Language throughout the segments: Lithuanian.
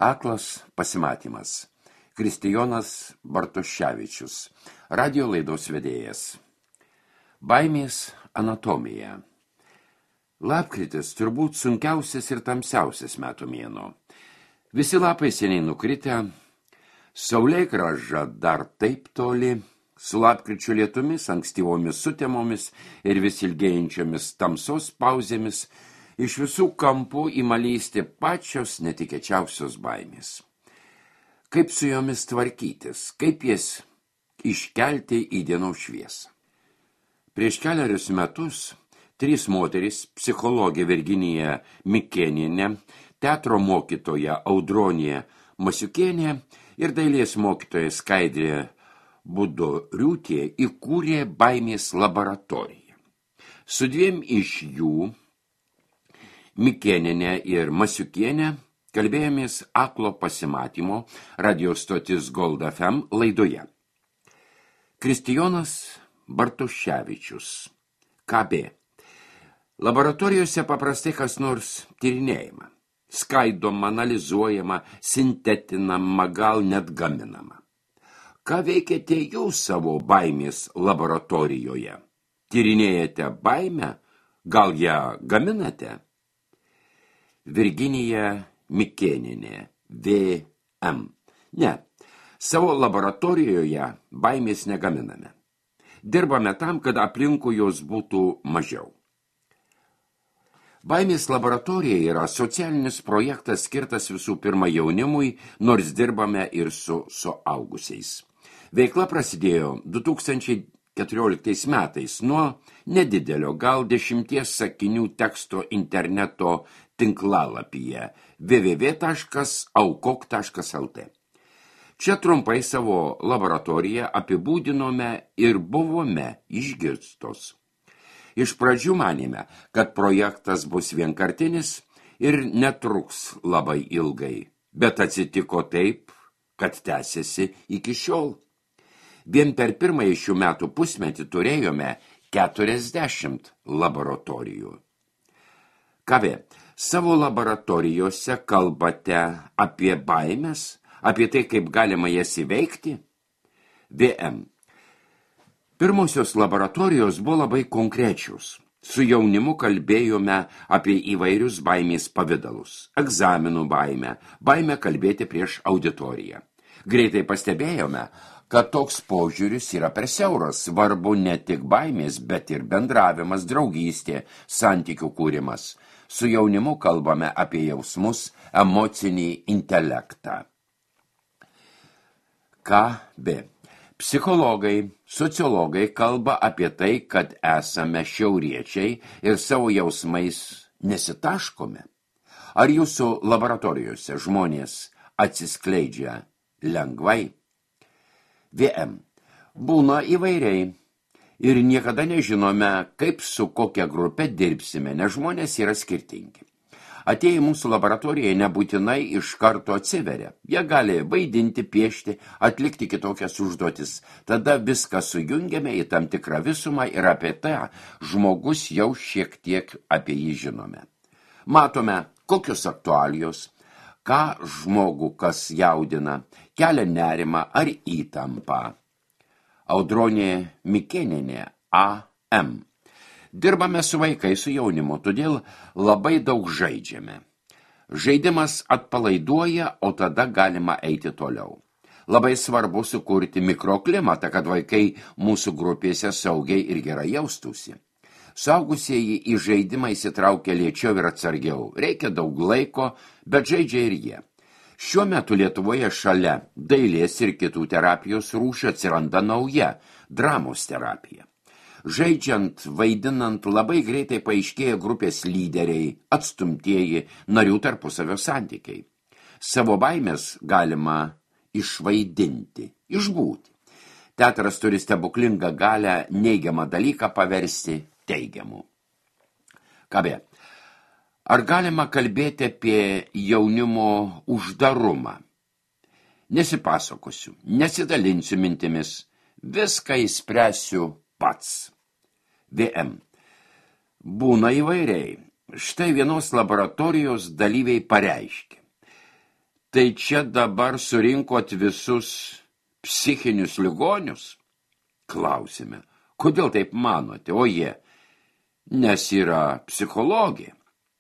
Aklas pasimatymas. Kristijonas Bartoševičius, radijo laidos vedėjas. Baimės anatomija. Lapkritis turbūt sunkiausias ir tamsiausias metų mėnuo. Visi lapai seniai nukritę, saulėgrąža dar taip toli, su lapkričio lietumis, ankstyvomis sutemomis ir vis ilgėjančiomis tamsos pauzėmis, iš visų kampų ima lįsti pačios netikėčiausios baimės. Kaip su jomis tvarkytis, kaip jas iškelti į dienos šviesą. Prieš keliarius metus 3 moterys, psichologė Virginija Mikėnienė, teatro mokytoja Audronė Masiukienė ir dailės mokytoja Skaidrė Budoriūtė įkūrė baimės laboratoriją. Su 2 iš jų, Mikėnienė ir Masiukienė, kalbėjomės Aklo pasimatymo radio stotis Gold FM laidoje. Kristijonas Bartoševičius, KB. Laboratorijose paprastai kas nors tyrinėjama, skaidoma, analizuojama, sintetinama, gal net gaminama. Ką veikiate jūs savo baimės laboratorijoje? Tyrinėjate baimę? Gal ją gaminate? Virginija Mikėnienė, VM. Ne, savo laboratorijoje baimės negaminame. Dirbame tam, kad aplinkui jos būtų mažiau. Baimės laboratorija yra socialinis projektas skirtas visų pirma jaunimui, nors dirbame ir su suaugusiais. Veikla prasidėjo 2014 metais nuo nedidelio, gal 10 sakinių teksto interneto tinklalapyje www.aukok.lt. Čia trumpai savo laboratoriją apibūdinome ir buvome išgirstos. Iš pradžių manėme, kad projektas bus vienkartinis ir netruks labai ilgai, bet atsitiko taip, kad tęsiasi iki šiol. Vien per pirmąjį šių metų pusmetį turėjome 40 laboratorijų. Kavė, savo laboratorijose kalbate apie baimes, apie tai, kaip galima jas įveikti? VM. Pirmosios laboratorijos buvo labai konkrečios. Su jaunimu kalbėjome apie įvairius baimės pavidalus. Egzaminų baimę, baimę kalbėti prieš auditoriją. Greitai pastebėjome, kad toks požiūris yra per siauras, svarbu ne tik baimės, bet ir bendravimas, draugystė, santykių kūrimas. Su jaunimu kalbame apie jausmus, emocinį intelektą. KB. Psichologai, sociologai kalba apie tai, kad esame šiauriečiai ir savo jausmais nesitaškome. Ar jūsų laboratorijose žmonės atsiskleidžia lengvai? VM. Būna įvairiai ir niekada nežinome, kaip su kokia grupe dirbsime, nes žmonės yra skirtingi. Atėję mūsų laboratorijoje nebūtinai iš karto atsiveria. Jie gali vaidinti, piešti, atlikti kitokias užduotis. Tada viską sujungiame į tam tikrą visumą ir apie tą žmogus jau šiek tiek apie jį žinome. Matome, kokios aktualijos, ką žmogų kas jaudina, kelia nerimą ar įtampą. Audronė Mikėnienė, AM. Dirbame su vaikais, su jaunimu, todėl labai daug žaidžiame. Žaidimas atpalaiduoja, o tada galima eiti toliau. Labai svarbu sukurti mikroklimatą, kad vaikai mūsų grupėse saugiai ir gerai jaustųsi. Suaugusieji į žaidimą įsitraukia lėčiau ir atsargiau. Reikia daug laiko, bet žaidžia ir jie. Šiuo metu Lietuvoje šalia dailės ir kitų terapijos rūšių atsiranda nauja dramos terapija. Žaidžiant, vaidinant, labai greitai paaiškėja grupės lyderiai, atstumtieji, narių tarpusavio santykiai. Savo baimės galima išvaidinti, išbūti. Teatras turi stebuklingą galią neigiamą dalyką paversti teigiamu. KB. Ar galima kalbėti apie jaunimo uždarumą? Nesipasakosiu, nesidalinsiu mintimis, viską išspręsiu pats. VM. Būna įvairiai. Štai vienos laboratorijos dalyviai pareiškė. Tai čia dabar surinkot visus psichinius ligonius? Klausime, kodėl taip manote, o jie, nes yra psichologija.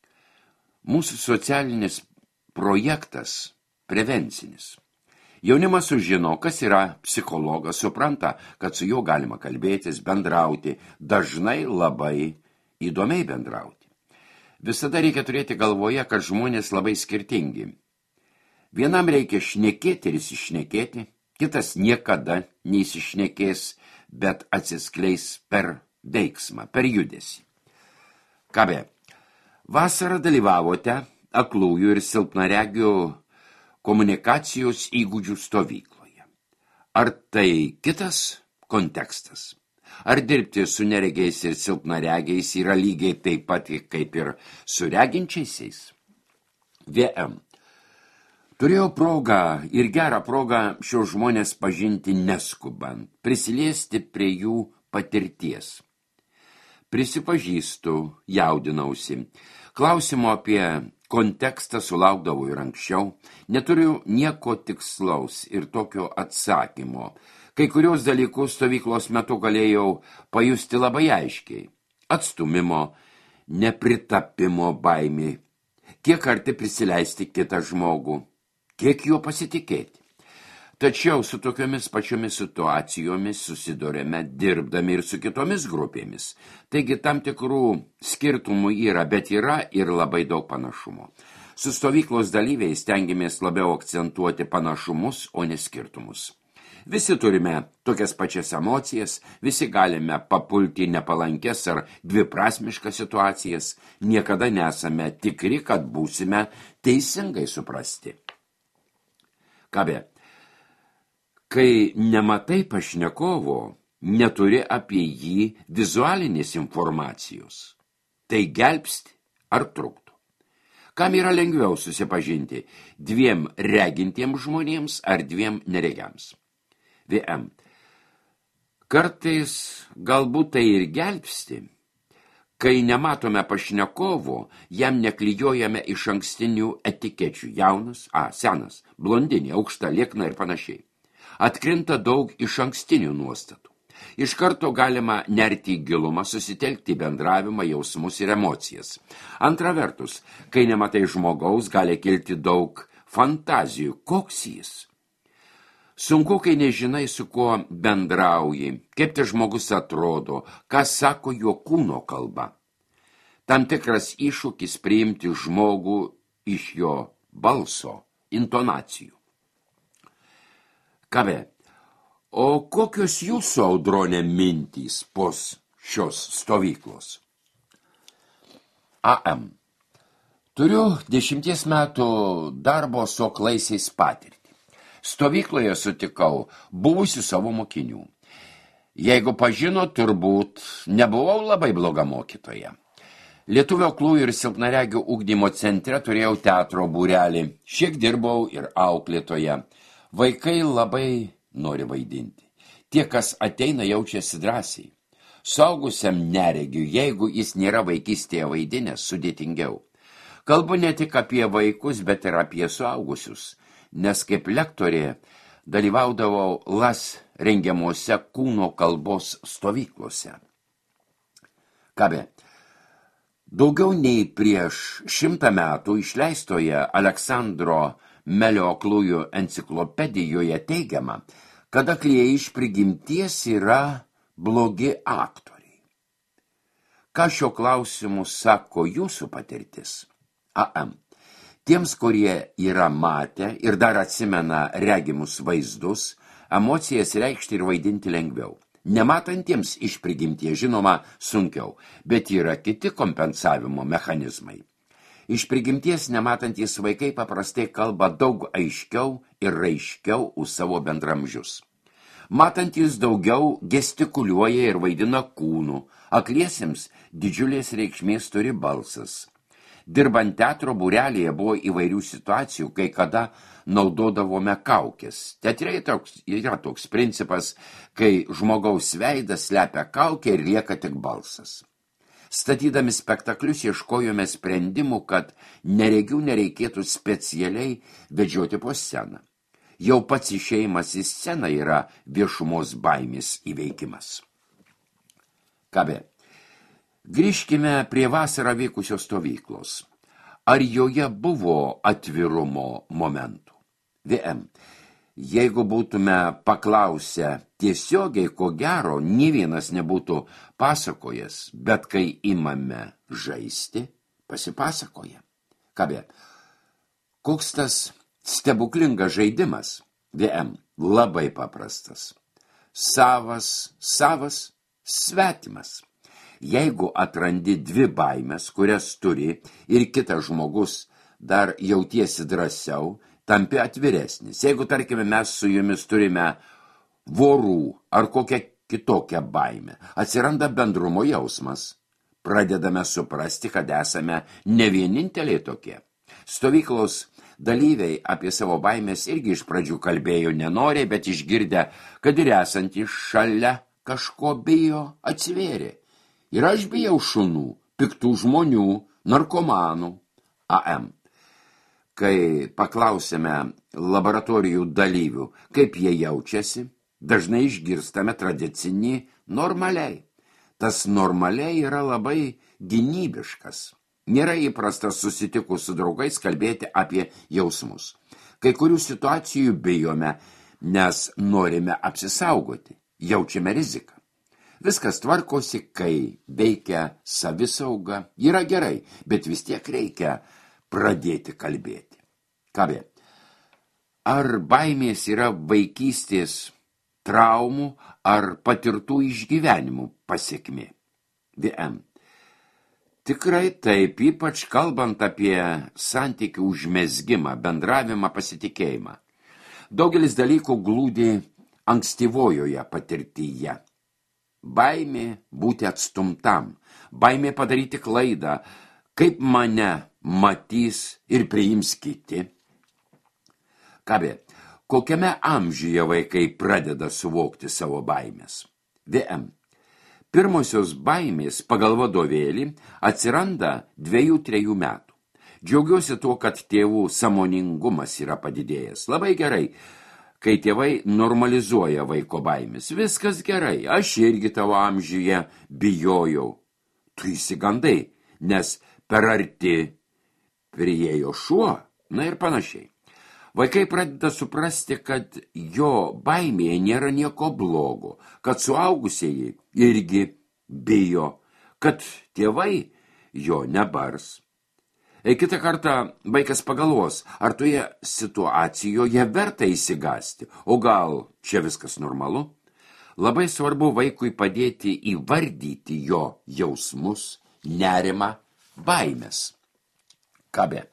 Mūsų socialinis projektas prevencinis. Jaunimas sužino, kas yra psichologas, supranta, kad su juo galima kalbėtis, bendrauti, dažnai labai įdomiai bendrauti. Visada reikia turėti galvoje, kad žmonės labai skirtingi. Vienam reikia šnekėti ir įsišnekėti, kitas niekada neįsišnekės, bet atsiskleis per veiksmą, per judesį. Ką be, vasarą dalyvavote aklųjų ir silpnaregių komunikacijos įgūdžių stovykloje. Ar tai kitas kontekstas? Ar dirbti su neregiais ir silpnaregiais yra lygiai taip pat kaip ir su reginčiaisiais? VM. Turėjau progą ir gerą progą šios žmonės pažinti neskubant, prisiliesti prie jų patirties. Prisipažįstu, jaudinausi. Klausimo apie kontekstą sulaukdavau ir anksčiau. Neturiu nieko tikslaus ir tokio atsakymo. Kai kurios dalykus stovyklos metu galėjau pajusti labai aiškiai. Atstumimo, nepritapimo baimė. Kiek arti prisileisti kitą žmogų. Kiek juo pasitikėti. Tačiau su tokiomis pačiomis situacijomis susidurėme dirbdami ir su kitomis grupėmis. Taigi tam tikrų skirtumų yra, bet yra ir labai daug panašumo. Su stovyklos dalyviais stengiamės labiau akcentuoti panašumus, o ne skirtumus. Visi turime tokias pačias emocijas, visi galime papulti nepalankės ar dviprasmiškas situacijas, niekada nesame tikri, kad būsime teisingai suprasti. Ką be? Kai nematai pašnekovo, neturi apie jį vizualinės informacijos. Tai gelbsti ar trukdo? Kam yra lengviau susipažinti, dviem regintiems žmonėms ar dviem neregiams? VM. Kartais galbūt tai ir gelbsti. Kai nematome pašnekovo, jam neklijuojame iš ankstinių etikečių. Jaunas, senas, blondinė, aukšta, liekna ir panašiai. Atkrinta daug iš ankstinių nuostatų. Iš karto galima nerti į gilumą, susitelkti bendravimą, jausmus ir emocijas. Antra vertus, kai nematai žmogaus, gali kilti daug fantazijų. Koks jis? Sunku, kai nežinai, su kuo bendrauji, kaip tai žmogus atrodo, ką sako jo kūno kalba. Tam tikras iššūkis priimti žmogų iš jo balso, intonacijų. Ką be, o kokios jūsų, Audronė, mintys po šios stovyklos? AM. Turiu 10 metų darbo su aklaisiais patirtį. Stovykloje sutikau buvusių savo mokinių. Jeigu pažino, turbūt nebuvau labai bloga mokytoja. Lietuvio aklųjų ir silpnaregių ugdymo centre turėjau teatro būrelį. Šiek dirbau ir auklėtoje. Vaikai labai nori vaidinti. Tie, kas ateina, jaučiasi drąsiai. Suaugusiam neregiu, jeigu jis nėra vaikystėje vaidinęs, sudėtingiau. Kalbu ne tik apie vaikus, bet ir apie suaugusius, nes kaip lektorė dalyvaudavau LAS rengiamuose kūno kalbos stovyklose. Ką be, daugiau nei prieš 100 metų išleistoje Aleksandro Melio aklųjų enciklopedijoje teigiama, kad aklieji iš prigimties yra blogi aktoriai. Ką šio klausimu sako jūsų patirtis? AM. Tiems, kurie yra matę ir dar atsimena regimus vaizdus, emocijas reikšti ir vaidinti lengviau. Nematantiems iš prigimties žinoma sunkiau, bet yra kiti kompensavimo mechanizmai. Iš prigimties nematantys vaikai paprastai kalba daug aiškiau ir raiškiau už savo bendramžius. Matantys daugiau gestikuliuoja ir vaidina kūnų, akliesiems didžiulės reikšmės turi balsas. Dirbant teatro būrelėje buvo įvairių situacijų, kai kada naudodavome kaukės. Teatre yra toks principas, kai žmogaus veidas slepia kaukę ir lieka tik balsas. Statydami spektaklius ieškojome sprendimų, kad neregių nereikėtų specialiai vedžioti po sceną. Jau pats išėjimas į sceną yra viešumos baimės įveikimas. Ką be, grįžkime prie vasarą vykusios stovyklos. Ar joje buvo atvirumo momentų? VM. Jeigu būtume paklausę tiesiogiai, ko gero, nė vienas nebūtų pasakojęs, bet kai imame žaisti, pasipasakoja. Ką be, koks tas stebuklingas žaidimas? VM. Labai paprastas. Savas, svetimas. Jeigu atrandi dvi baimes, kurias turi ir kitas žmogus dar jautiesi drąsiau, tampi atviresnis. Jeigu, tarkime, mes su jumis turime vorų ar kokią kitokią baimę, atsiranda bendrumo jausmas. Pradedame suprasti, kad esame ne vieninteliai tokie. Stovyklos dalyviai apie savo baimės irgi iš pradžių kalbėjo nenoriai, bet išgirdę, kad ir esantys šalia kažko bijo, atsivėrė. Ir aš bijau šunų, piktų žmonių, narkomanų. AM. Kai paklausėme laboratorijų dalyvių, kaip jie jaučiasi, dažnai išgirstame tradicinį normaliai. Tas normaliai yra labai gynybiškas. Nėra įprasta susitikus su draugais kalbėti apie jausmus. Kai kurių situacijų bijome, nes norime apsisaugoti, jaučiame riziką. Viskas tvarkosi, kai veikia savisauga, yra gerai, bet vis tiek reikia pradėti kalbėti. Ką be, ar baimės yra vaikystės traumų ar patirtų išgyvenimų pasekmė? VM. Tikrai taip, ypač kalbant apie santykių užmezgimą, bendravimą, pasitikėjimą. Daugelis dalykų glūdi ankstyvojoje patirtyje. Baimė būti atstumtam, baimė padaryti klaidą, kaip mane matys ir priims kiti. Ką be, kokiame amžiuje vaikai pradeda suvokti savo baimės? VM. Pirmosios baimės pagal vadovėlį atsiranda 2-3 metų. Džiaugiuosi tuo, kad tėvų sąmoningumas yra padidėjęs. Labai gerai, kai tėvai normalizuoja vaiko baimės. Viskas gerai, aš irgi tavo amžiuje bijojau. Tu įsigandai, nes per arti priėjo šuo, na ir panašiai. Vaikai pradeda suprasti, kad jo baimėje nėra nieko blogo, kad suaugusieji irgi bijo, kad tėvai jo nebars. Kitą kartą vaikas pagalvos, ar toje situacijoje verta įsigasti, o gal čia viskas normalu? Labai svarbu vaikui padėti įvardyti jo jausmus, nerimą, baimės. Ką be,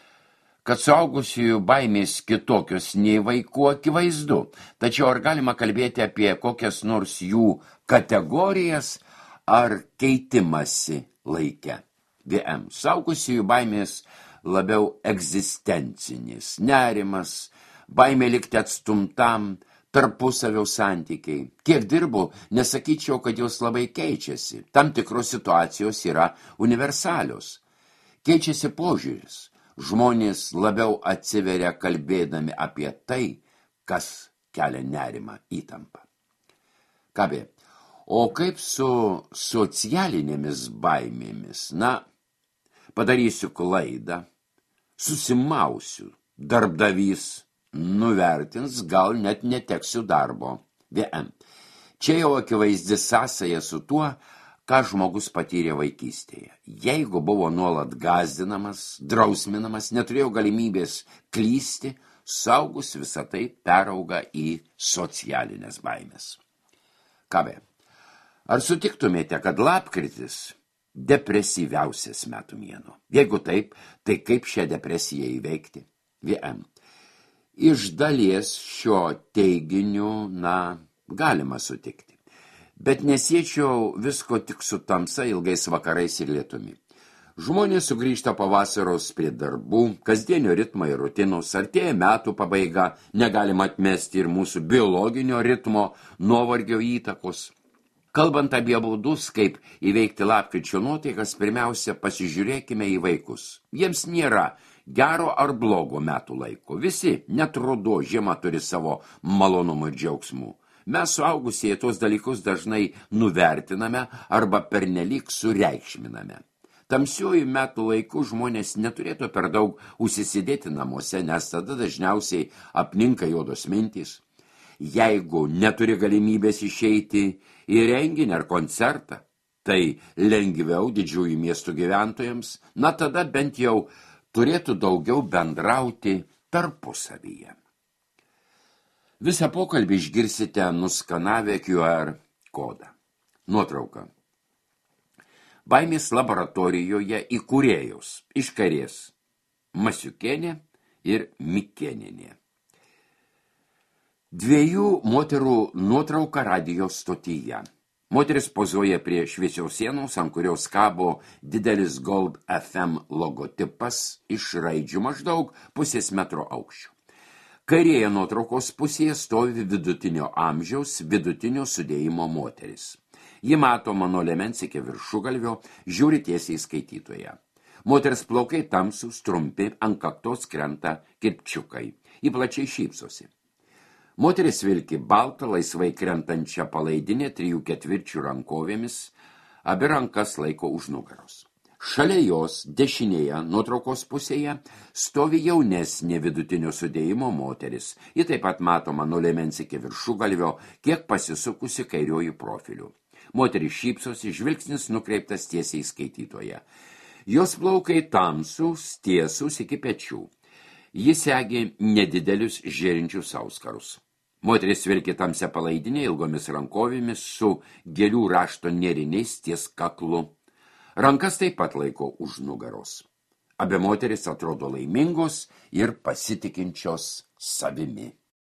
kad suaugusiųjų baimės kitokios nei vaikų akivaizdu, tačiau ar galima kalbėti apie kokias nors jų kategorijas ar keitimasi laike? VM. Suaugusiųjų baimės labiau egzistencinis, nerimas, baimė likti atstumtam, tarpusavio santykiai. Kiek dirbu, nesakyčiau, kad jos labai keičiasi. Tam tikros situacijos yra universalios. Keičiasi požiūris. Žmonės labiau atsiveria kalbėdami apie tai, kas kelia nerimą, įtampą. Ką be, o kaip su socialinėmis baimėmis? Na, padarysiu klaidą, susimausiu, darbdavys nuvertins, gal net neteksiu darbo. VM. Čia jau akivaizdi sąsaja su tuo, ką žmogus patyrė vaikystėje. Jeigu buvo nuolat gąsdinamas, drausminamas, neturėjo galimybės klysti, suaugus visą tai perauga į socialinės baimės. Ką be, ar sutiktumėte, kad lapkritis depresyviausias metų mėnuo? Jeigu taip, tai kaip šią depresiją įveikti? VM. Iš dalies šio teiginiu, galima sutikti. Bet nesiečiau visko tik su tamsa, ilgais vakarais ir lietumi. Žmonės sugrįžta po vasaros prie darbų, kasdienio ritmo ir rutinos, artėja metų pabaiga, negalima atmesti ir mūsų biologinio ritmo, nuovargio įtakos. Kalbant apie būdus, kaip įveikti lapkričio nuotaikas, pirmiausia, pasižiūrėkime į vaikus. Jiems nėra gero ar blogo metų laiko. Visi, net ruduo, žiema turi savo malonumų ir džiaugsmų. Mes suaugusieji tos dalykus dažnai nuvertiname arba pernelyg sureikšminame. Tamsiuoju metų laiku žmonės neturėtų per daug užsisidėti namuose, nes tada dažniausiai apninka juodos mintys. Jeigu neturi galimybės išeiti į renginį ar koncertą, tai lengviau didžiųjų miestų gyventojams, na tada bent jau turėtų daugiau bendrauti tarpusavyje. Visą pokalbį išgirsite nuskanavę QR kodą. Nuotrauka. Baimės laboratorijoje įkūrėjus iš kairės Masiukienė ir Mikėnienė. Dviejų moterų nuotrauka radijo stotyje. Moteris pozuoja prie šviesios sienos, ant kurios kabo didelis Gold FM logotipas iš raidžių maždaug 0,5 metro aukščio. Kairėje nuotraukos pusėje stovi vidutinio amžiaus, vidutinio sudėjimo moteris. Ji matoma nuo liemens iki viršugalvio, žiūri tiesiai skaitytoje. Moters plaukai tamsūs, trumpi, ant kaktos krenta kirpčiukai. Ji plačiai šypsosi. Moteris vilki baltą, laisvai krentančią palaidinę 3/4 rankovėmis, abi rankas laiko už nugaros. Šalia jos, dešinėje, nuotraukos pusėje, stovi jaunesnė vidutinio sudėjimo moteris. Ji taip pat matoma nuo liemens iki viršugalvio, kiek pasisukusi kairiuoju profiliu. Moteris šypsosi, žvilgsnis nukreiptas tiesiai skaitytoje. Jos plaukai tamsūs, tiesūs iki pečių. Ji segi nedidelius žėrinčius auskarus. Moteris vilki tamsią palaidinę ilgomis rankovėmis su gėlių rašto nėriniais ties kaklu. Rankas taip pat laiko už nugaros. Abi moteris atrodo laimingos ir pasitikinčios savimi.